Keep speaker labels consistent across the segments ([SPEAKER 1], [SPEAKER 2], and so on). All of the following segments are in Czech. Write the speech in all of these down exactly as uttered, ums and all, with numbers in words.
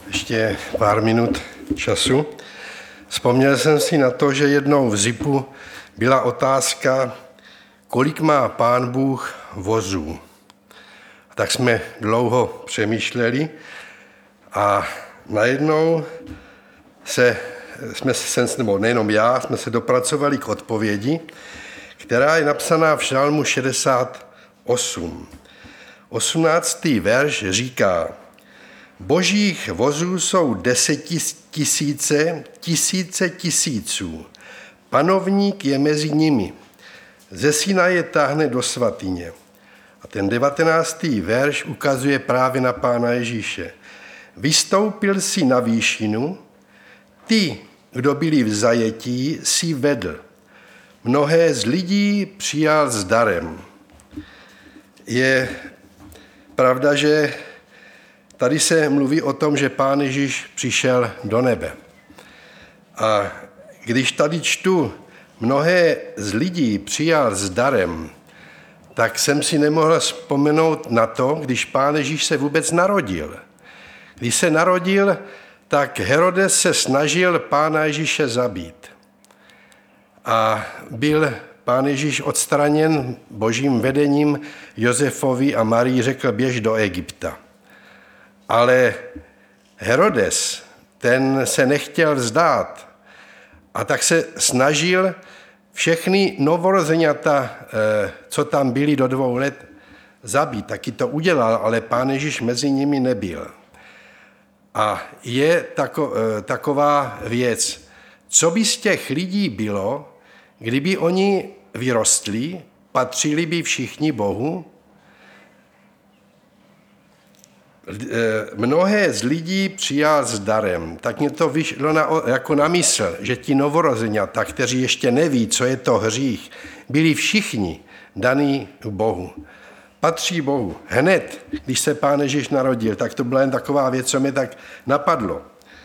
[SPEAKER 1] ještě pár minut času. Vzpomněl jsem si na to, že jednou v zipu byla otázka, kolik má Pán Bůh vozů. Tak jsme dlouho přemýšleli a najednou se, jsme se, nebo nejenom já, jsme se dopracovali k odpovědi, která je napsaná v Žalmu šedesát osm. osmnáctý verš říká: Božích vozů jsou desetitisíce, tisíce tisíců. Panovník je mezi nimi. Ze Sinaje táhne do svatyně. A ten devatenáctý verš ukazuje právě na Pána Ježíše. Vystoupil si na výšinu, ty, kdo byli v zajetí, si vedl. Mnohé z lidí přijal s darem. Je pravda, že tady se mluví o tom, že Pán Ježíš přišel do nebe. A když tady čtu, mnohé z lidí přijal s darem, tak jsem si nemohl vzpomenout na to, když Pán Ježíš se vůbec narodil. Když se narodil, tak Herodes se snažil Pána Ježíše zabít. A byl Pán Ježíš odstraněn božím vedením. Josefovi a Marii řekl, běž do Egypta. Ale Herodes, ten se nechtěl vzdát a tak se snažil všechny novorozeňata, co tam byli do dvou let, zabít. Taky to udělal, ale Pán Ježíš mezi nimi nebyl. A je tako, taková věc, co by z těch lidí bylo, kdyby oni vyrostli, patřili by všichni Bohu? Mnohé z lidí přijal s darem, tak mě to vyšlo na, jako na mysl, že ti novorozeňata, kteří ještě neví, co je to hřích, byli všichni daní Bohu. Patří Bohu. Hned, když se Pán Ježíš narodil, tak to byla jen taková věc, co mě tak napadlo.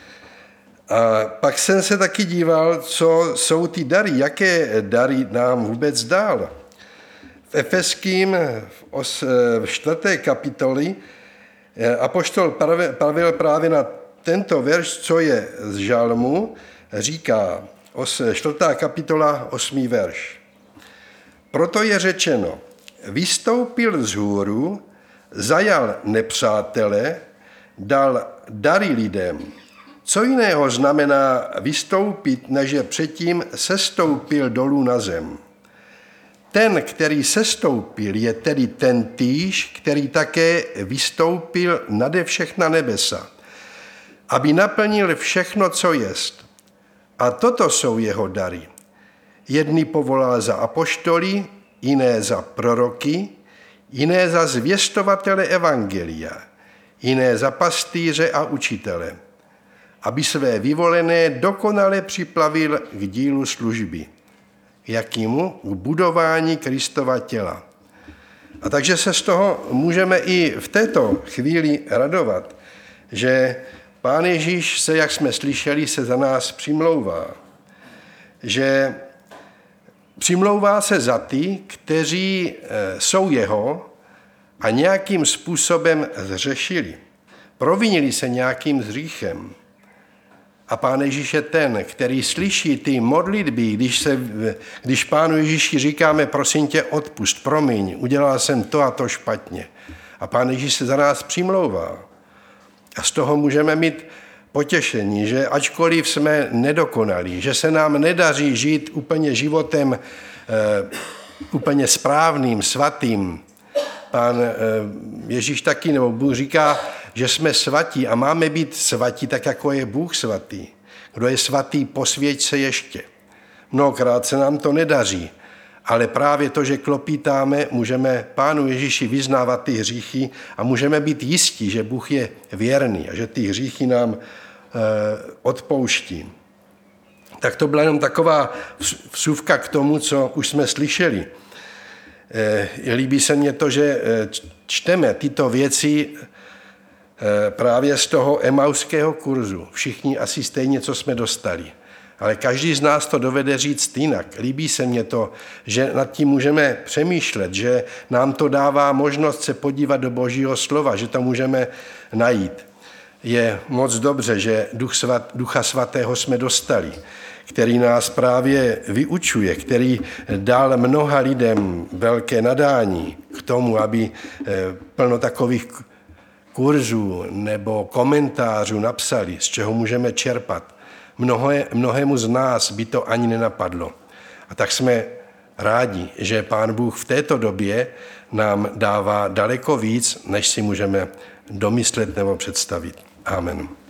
[SPEAKER 1] A pak jsem se taky díval, co jsou ty dary, jaké dary nám vůbec dal. V Efeským v, os, v čtvrté kapitoli apoštol Pavel právě na tento verš, co je z Žalmu, říká, čtvrtá kapitola, osmý verš. Proto je řečeno, vystoupil vzhůru, zajal nepřátele, dal dary lidem. Co jiného znamená vystoupit, než že předtím sestoupil dolů na zem? Ten, který sestoupil, je tedy ten týž, který také vystoupil nade všechna nebesa, aby naplnil všechno, co jest. A toto jsou jeho dary. Jedny povolal za apoštoly, jiné za proroky, jiné za zvěstovatele evangelia, jiné za pastýře a učitele, aby své vyvolené dokonale připlavil k dílu služby. Jakýmu? K budování Kristova těla. A takže se z toho můžeme i v této chvíli radovat, že Pán Ježíš se, jak jsme slyšeli, se za nás přimlouvá. Že přimlouvá se za ty, kteří jsou jeho a nějakým způsobem zřešili. Provinili se nějakým hříchem. A Pán Ježíš je ten, který slyší ty modlitby, když, se, když Pánu Ježíši říkáme, prosím tě, odpusť, promiň, udělal jsem to a to špatně. A Pán Ježíš se za nás přimlouvá. A z toho můžeme mít potěšení, že ačkoliv jsme nedokonalí, že se nám nedaří žít úplně životem eh, úplně správným, svatým. Pán eh, Ježíš taky, nebo Bůh říká, že jsme svatí a máme být svatí tak, jako je Bůh svatý. Kdo je svatý, posvěť se ještě. Mnohokrát se nám to nedaří, ale právě to, že klopítáme, můžeme Pánu Ježíši vyznávat ty hříchy a můžeme být jistí, že Bůh je věrný a že ty hříchy nám eh, odpouští. Tak to byla jenom taková vsuvka k tomu, co už jsme slyšeli. Eh, líbí se mně to, že čteme tyto věci právě z toho emauského kurzu. Všichni asi stejně, co jsme dostali. Ale každý z nás to dovede říct jinak. Líbí se mně to, že nad tím můžeme přemýšlet, že nám to dává možnost se podívat do Božího slova, že to můžeme najít. Je moc dobře, že Duch svat, Ducha Svatého jsme dostali, který nás právě vyučuje, který dal mnoha lidem velké nadání k tomu, aby plno takových kurzů nebo komentářů napsali, z čeho můžeme čerpat. Mnohé, mnohému z nás by to ani nenapadlo. A tak jsme rádi, že Pán Bůh v této době nám dává daleko víc, než si můžeme domyslet nebo představit. Amen.